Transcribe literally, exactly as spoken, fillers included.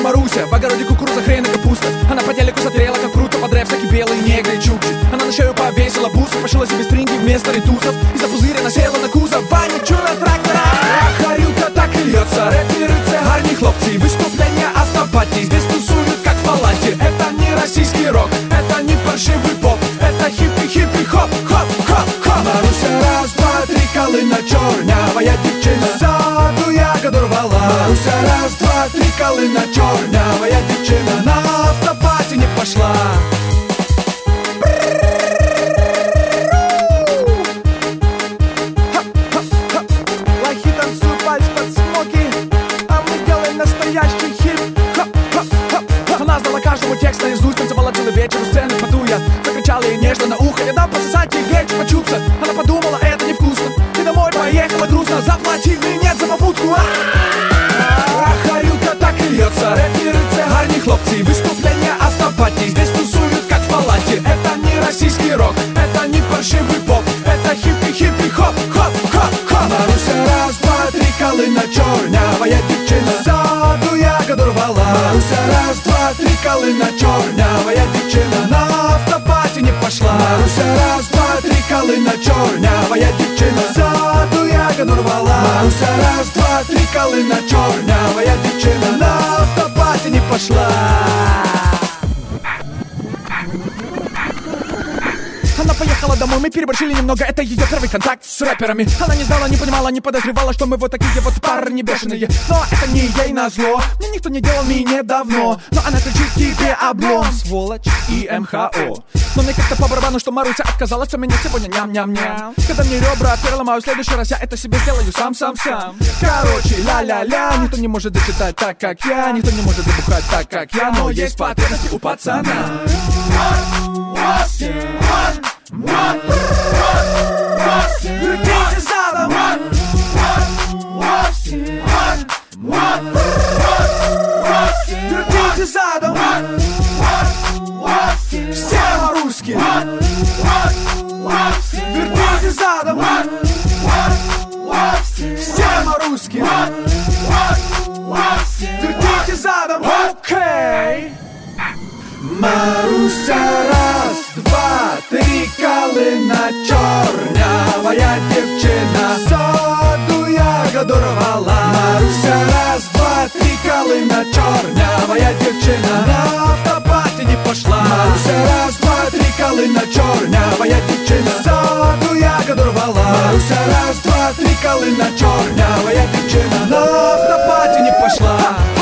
Маруся, в огороде кукуруза, хрен и капуста. Она по телеку смотрела, как круто подряд всякий белый негры и чукчи. Она на шею повесила бусы, пошила себе стринги вместо ритусов. Из-за пузыря насела на кузов, Ваня чула трактора. Горілка так и льется, рэперы, це гарні хлопці. Выступления автопати, здесь тусуют как в палате. Это не российский рок, это не паршивый поп, это хиппи-хиппи-хоп, хоп-хоп-хоп. Маруся, раз, два, три, калина чорнявая дівчина, ззаду ягоду рвала. Маруся, раз, два, три, калина чорнявая дівчина, на автопати не пошла. Лохи танцуют вальс под смоки, а мы делаем настоящий хип. Она знала каждого текста наизусть, танцевала целый вечер у сцены, потуя. Закричала ей нежно на ухо, я дам пососать ей вечер почуться. Она подумала, это невкусно, и домой поехала грустно. Заплати мне за попутку. Ах, горілка так и льется, рэперы, це гарні хлопці. Выступления автопати, здесь тусуют как в палате. Это не российский рок, это не паршивый поп, это хиппи-хиппи-хоп, хоп-хоп-хоп. Маруся, раз, два, три, калина чорнявая дівчина, ззаду ягоду рвала. Маруся, раз, два, три, калина чорнявая дівчина, на автопати не пошла. Маруся, раз, два, три, калина чорнявая дівчина, ззаду ягоду рвала. Маруся, раз, два, три, калина чорнявая дівчина, на автопати не пошла. Она поехала домой, мы переборщили немного, это ее первый контакт с рэперами. Она не знала, не понимала, не подозревала, что мы вот такие вот парни бешеные. Но это не ей назло, мне никто не делал мине давно. Но она кричит тебе облом, сволочь и эм ха о. Но мне как-то по барабану, что Маруся отказалась от меня сегодня, ням-ням-ням. Когда мне ребра переломаю, в следующий раз я это себе сделаю сам-сам-сам. Короче, ля-ля-ля, никто не может дочитать так, как я, никто не может забухать так, как я, но есть потребности у пацана. Вертите задом, вертите задом, все по-русски. Вертите задом, все по-русски. Вертите задом, окей. Маруся, раз, два, три, калина чорнявая дівчина, ззаду ягоду рвала. Маруся, раз, два, три, калина чорнявая дівчина, на автопати не пошла. Маруся, раз, два, три, калина чорнявая дівчина, ззаду ягоду рвала. Маруся, раз, два, три, калина чорнявая дівчина, на автопати не пошла.